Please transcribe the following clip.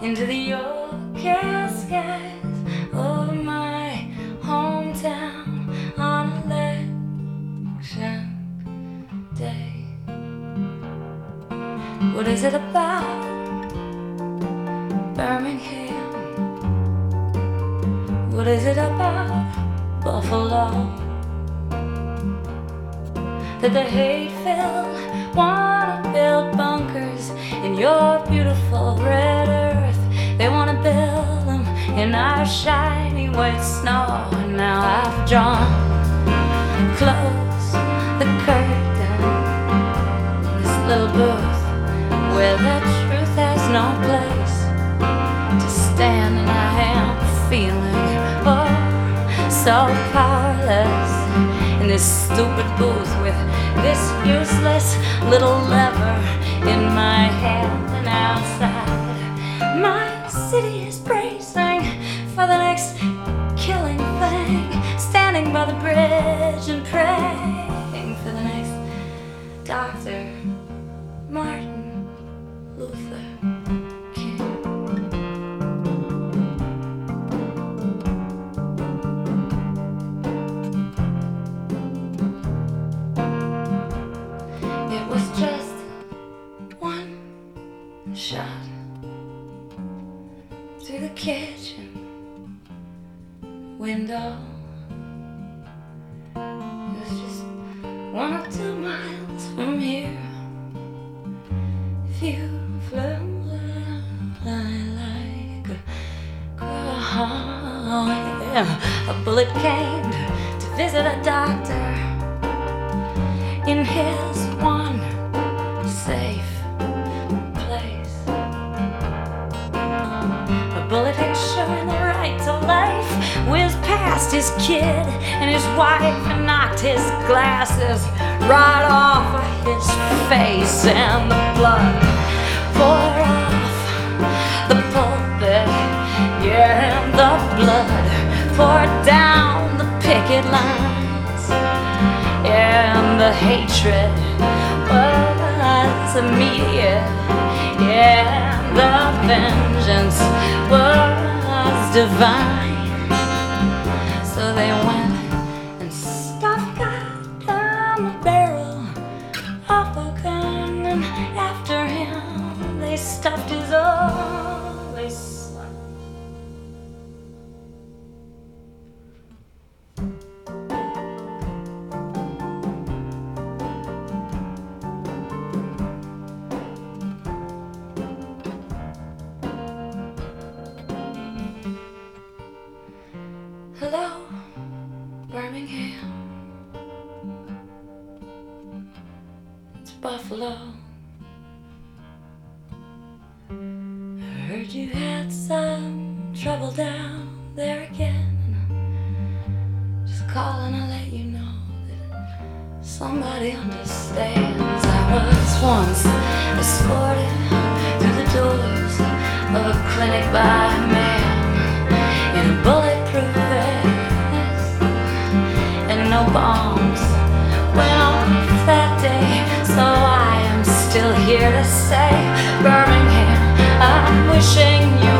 into the overcast skies over my hometown on election day. What is it about Birmingham? What is it about Buffalo that the hate-filled wanna build bunkers in your beautiful red earth? They wanna build them in our shiny white snow. And now I've drawn close the curtain in this little booth where the truth has no place to stand. And I am feeling so powerless in this stupid booth with this useless little lever in my hand. And outside my city is bracing for the next killing thing, standing by the bridge and praying for the next Dr. Martin Luther King. It was just one shot through the kitchen window. It was just 1 or 2 miles from here. If you flew like a bullet came to visit a doctor in his one safe place. A bullet ensuring the right to life whizzed past his kid and his wife and knocked his glasses right off of his face. And the blood poured off the pulpit, yeah, and the blood poured down the picket lines, yeah, and the hatred was immediate, yeah, and the vengeance was divine. So they went and stuffed God down the barrel of a gun, and after him they stuffed his only son. Hello, Birmingham. It's Buffalo. I heard you had some trouble down there again. Just calling to let you know that somebody understands. I was once escorted through the doors of a clinic by a man in a bulletproof vest, and no bombs went off that day. So I am still here to say, Birmingham, I'm wishing you